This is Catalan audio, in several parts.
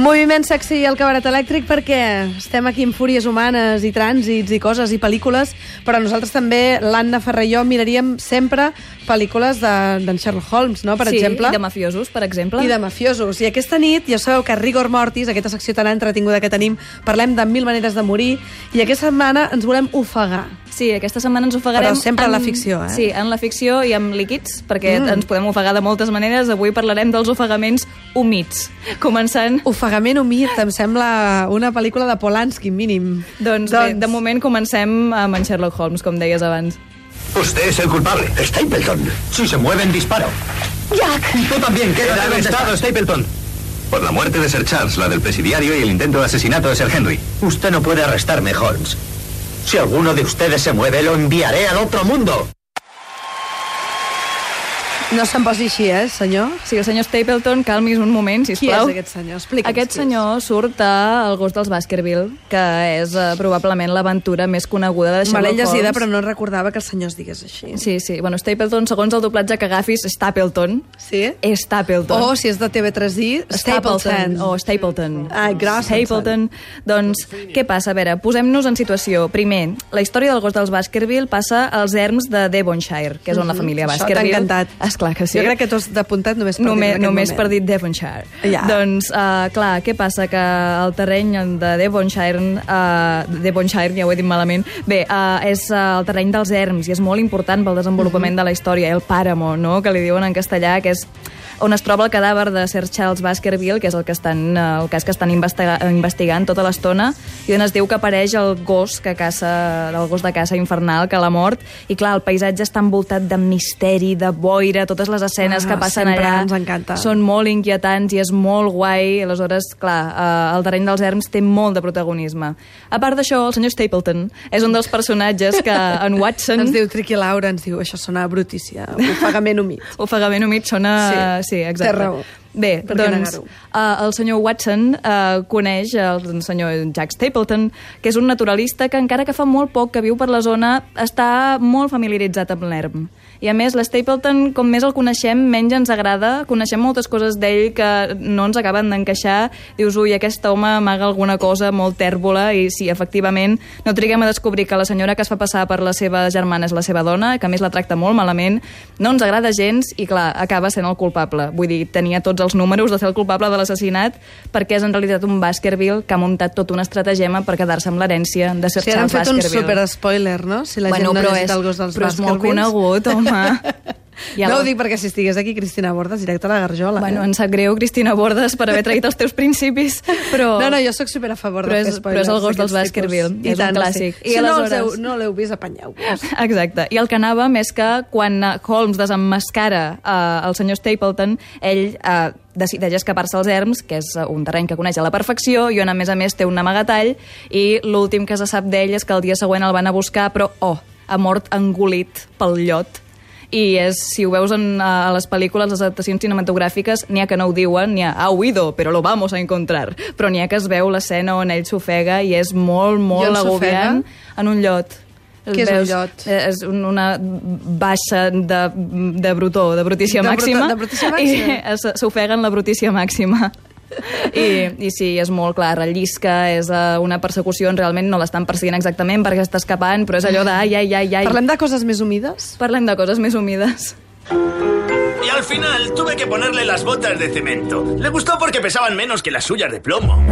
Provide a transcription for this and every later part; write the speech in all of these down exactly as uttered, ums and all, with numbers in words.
Moviment sexy al cabaret elèctric perquè estem aquí amb fúries humanes i trànsits i coses i pel·lícules, però nosaltres també, l'Anna Ferrer i jo, miraríem sempre pel·lícules d'en de, Sherlock Holmes, no?, per sí, exemple. Sí, i de mafiosos, per exemple. I de mafiosos. I aquesta nit, ja sabeu que Rigor Mortis, aquesta secció tan entretinguda que tenim, parlem de mil maneres de morir, i aquesta setmana ens volem ofegar. Sí, aquesta setmana ens ofegarem... Però sempre en en la ficció, eh? Sí, en la ficció i amb líquids, perquè mm. ens podem ofegar de moltes maneres. Avui parlarem dels ofegaments humits. Començant... Ofegament humit, em sembla una pel·lícula de Polanski, mínim. Doncs, doncs... Bé, de moment comencem amb en Sherlock Holmes, com deies abans. Usted es el culpable, Stapleton. Si se mueven, disparo. Jack. Y tú también, quédate arrestado, Stapleton. Por la muerte de Sir Charles, la del presidiario y el intento de asesinato de Sir Henry. Usted no puede arrestarme, Holmes. Si alguno de ustedes se mueve, lo enviaré al otro mundo. No se'n posi així, eh, senyor? Sí, el senyor Stapleton, calmis un moment, sisplau. Qui és aquest senyor? Explica'ns. Aquest senyor surt a El gos dels Baskerville, que és uh, probablement l'aventura més coneguda de Sherlock Holmes. Me l'he llegida, però no recordava que el senyor es digués així. Sí, sí. Bueno, Stapleton, segons el doblatge que agafis, Stapleton. Sí? Stapleton. O, si és de T V tres i, Stapleton. O Stapleton. Ai, gràcies. Stapleton. Doncs, què passa? A veure, posem-nos en situació. Primer, la història del gos dels Baskerville passa als erms de Devonshire, que és on la família Baskerville... Això t'ha encantat. Clar que sí. Jo crec que tu has d'apuntat només per només, dir només moment. per dir Devonshire. Ja. Doncs, uh, clar, què passa? Que el terreny de Devonshire, uh, Devonshire, ja ho he dit malament, bé, uh, és uh, el terreny dels erms i és molt important pel desenvolupament uh-huh. de la història, el pàramo, no?, que li diuen en castellà, que és on es troba el cadàver de Sir Charles Baskerville, que és el, que estan, el cas que estan investiga investigant tota l'estona, i on es diu que apareix el gos que caça, el gos de caça infernal que l'ha mort, i clar, el paisatge està envoltat de misteri, de boira, totes les escenes ah, que passen allà ens encanta. Són molt inquietants i és molt guai, aleshores, clar, eh, el terreny dels erms té molt de protagonisme. A part d'això, el senyor Stapleton és un dels personatges que en Watson... Ens diu Triqui Laura, ens diu, això sona brutícia, ofegament humit. Ofegament humit sona... Sí. Sí, exacte. Té raó. Bé, per doncs, uh, el senyor Watson uh, coneix el senyor Jack Stapleton, que és un naturalista que encara que fa molt poc que viu per la zona, està molt familiaritzat amb l'erm. I a més, l'Stapleton, com més el coneixem, menys ens agrada. Coneixem moltes coses d'ell que no ens acaben d'encaixar. Dius, ui, aquest home amaga alguna cosa molt tèrbola, i sí, efectivament, no triguem a descobrir que la senyora que es fa passar per la seva germana és la seva dona, que a més la tracta molt malament, no ens agrada gens i, clar, acaba sent el culpable. Vull dir, tenia tots els números de ser el culpable de l'assassinat, perquè és en realitat un Baskerville que ha muntat tot un estratagema per quedar-se amb l'herència de Sir sí, Charles Baskerville. Sí, han fet un super-spoiler, no? Si la bueno, gent no però llegit és, el gos dels però és molt Baskervilles. conegut, home. Ja no la... ho dic perquè si estigués aquí Cristina Bordes, directe a la garjola. Bueno, eh? em sap greu, Cristina Bordes, per haver traït els teus principis, però... No, no, jo sóc super a favor de fer spoilers. Però és el gos dels Baskerville, és tant, un clàssic. Sí. I si aleshores... no l'heu vist, apanyeu-vos. Exacte. I el que anàvem és que quan Holmes desemmascara uh, el senyor Stapleton, ell... Uh, decideix escapar-se als erms, que és un terreny que coneix a la perfecció, i on a més a més té un amagatall, i l'últim que se sap d'ell és que el dia següent el van a buscar, però, oh, ha mort engolit pel llot. I és, si ho veus en, a les pel·lícules, les adaptacions cinematogràfiques, n'hi ha que no ho diuen, n'hi ha, ha huido, però lo vamos a encontrar. Però n'hi ha que es veu l'escena on ell s'ofega i és molt, molt agobiant en un llot. Què és un llot? És una baixa de, de brutó, de brutícia de màxima. Bruto, de brutícia màxima? I s'ofega en la brutícia màxima. I, i sí, és molt clar, rellisca, és uh, una persecució, realment no l'estan perseguint exactament perquè està escapant, però és allò de ai, ai, ai, ai. Parlem de coses més humides? Parlem de coses més humides. Y al final tuve que ponerle las botas de cemento. Le gustó porque pesaban menos que las suyas de plomo.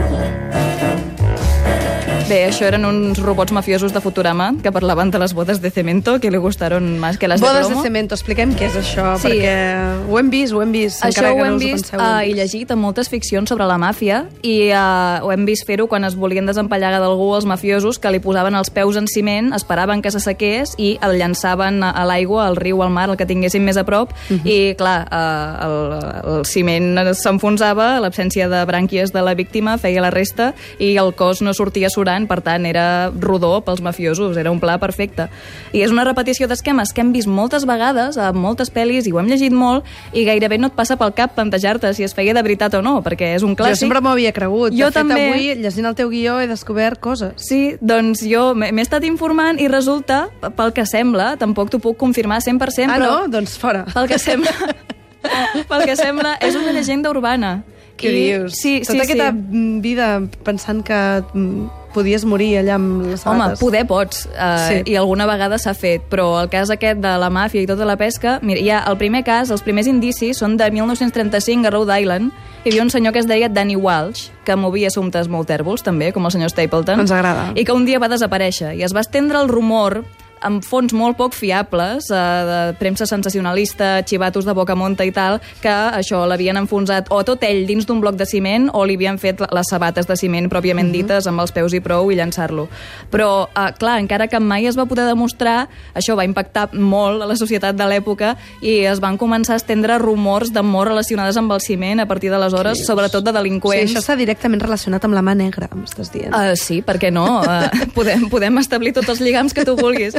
Bé, això eren uns robots mafiosos de Futurama que parlaven de les botes de cemento que li gustaron més que les bodes de plomo. Bodes de cemento, expliquem què és això, sí. perquè ho hem vist, ho hem vist. Això ho hem no vist penseu, uh, i llegit en moltes ficcions sobre la màfia i uh, ho hem vist fer-ho quan es volien desempallar d'algú els mafiosos, que li posaven els peus en ciment, esperaven que s'assequés i el llançaven a l'aigua, al riu, al mar, el que tinguessin més a prop, uh -huh. i clar, uh, el, el ciment s'enfonsava, l'absència de brànquies de la víctima feia la resta i el cos no sortia surant, per tant era rodó pels mafiosos, era un pla perfecte. I és una repetició d'esquemes que hem vist moltes vegades, a moltes pel·lis, i ho hem llegit molt, i gairebé no et passa pel cap plantejar-te si es feia de veritat o no, perquè és un clàssic. Jo sempre m'ho havia cregut. Jo de fet, també... avui, llegint el teu guió, he descobert coses. Sí, doncs jo m'he estat informant i resulta, pel que sembla, tampoc t'ho puc confirmar cent per cent, ah, però... no? Doncs fora. Pel que sembla, pel que sembla, és una llegenda urbana Què I... dius? Sí, Tota sí, aquesta sí. vida pensant que podies morir allà amb les Home, sabates. poder pots, uh, Sí. i alguna vegada s'ha fet, però el cas aquest de la màfia i tota la pesca, mira, ja el primer cas, els primers indicis són de mil nou-cents trenta-cinc a Rhode Island. Hi havia un senyor que es deia Danny Walsh, que movia assumptes molt tèrbols, també, com el senyor Stapleton. Ens agrada. I que un dia va desaparèixer, i es va estendre el rumor amb fonts molt poc fiables, eh, de premsa sensacionalista, xivatos de bocamonta i tal, que això l'havien enfonsat o tot ell dins d'un bloc de ciment o li havien fet les sabates de ciment pròpiament uh -huh. dites amb els peus i prou i llançar-lo. Però, eh, clar, encara que mai es va poder demostrar, això va impactar molt a la societat de l'època i es van començar a estendre rumors de mort relacionades amb el ciment a partir d'aleshores, sí. sobretot de delinqüents. Sí, això està directament relacionat amb la mà negra, m'estàs dient. Uh, sí, per què no? Uh, podem, podem establir tots els lligams que tu vulguis.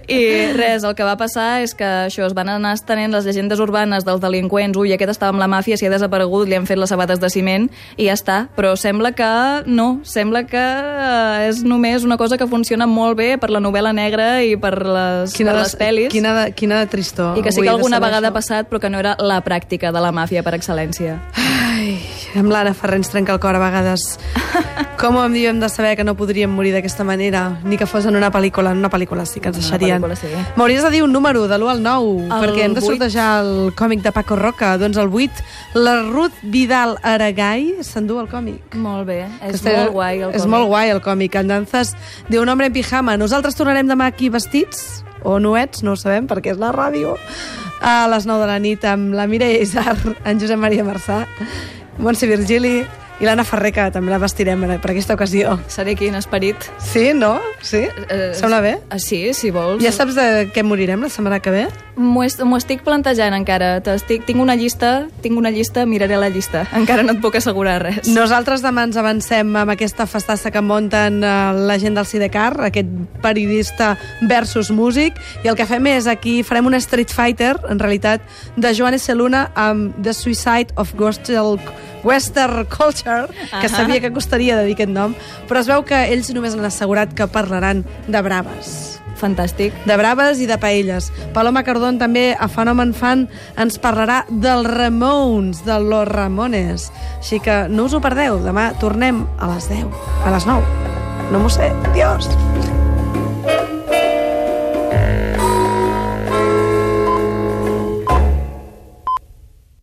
I res, el que va passar és que això, es van anar estenent les llegendes urbanes dels delinqüents. Ui, aquest estava amb la màfia, si ha desaparegut, li han fet les sabates de ciment i ja està. Però sembla que no, sembla que uh, és només una cosa que funciona molt bé per la novel·la negra i per les, quina per de, les pel·lis. Quina de, quina de tristor. I que sí Avui que he de alguna saber vegada això. ha passat, però que no era la pràctica de la màfia per excel·lència. Ai, amb l'Anna Ferrer ens trenca el cor a vegades. Com hem dit, hem de saber que no podríem morir d'aquesta manera, ni que fos en una pel·lícula. En una pel·lícula sí que ens deixarien. Sí. M'hauries de dir un número, de l'u al nou, El perquè hem de vuit. sortejar el còmic de Paco Roca. Doncs el vuit, la Ruth Vidal Aragay s'endú el còmic. Molt bé, és Este- molt guai el És còmic. molt guai el còmic. Endanzas de un hombre en pijama. Nosaltres tornarem demà aquí vestits, o nuets, no ho sabem, perquè és la ràdio, a les nou de la nit amb la Mireia Isar, en Josep Maria Marçà, Montse Virgili i l'Anna Ferrer, que també la vestirem per aquesta ocasió. Seré aquí en esperit. Sí, no? Sí? Eh, Sembla bé? eh, Sí, si vols. Ja saps de què morirem la setmana que ve? M'ho est- m'ho estic plantejant encara. T'estic, tinc una llista, tinc una llista, miraré la llista. Encara no et puc assegurar res. Nosaltres demà ens avancem amb aquesta festassa que munten eh, la gent del Sidecar, aquest periodista versus músic, i el que fem és aquí, farem una Street Fighter, en realitat, de Joan S. Luna amb The Suicide of Gospel Western Culture, que Ahà. sabia que costaria de dir aquest nom, però es veu que ells només han assegurat que parlaran de braves. Fantàstic. De braves i de paelles. Paloma Cardón també, a Fenomen Fan, ens parlarà dels Ramones, de los Ramones. Així que no us ho perdeu, demà tornem a les deu, a les nou. No m'ho sé. Adiós.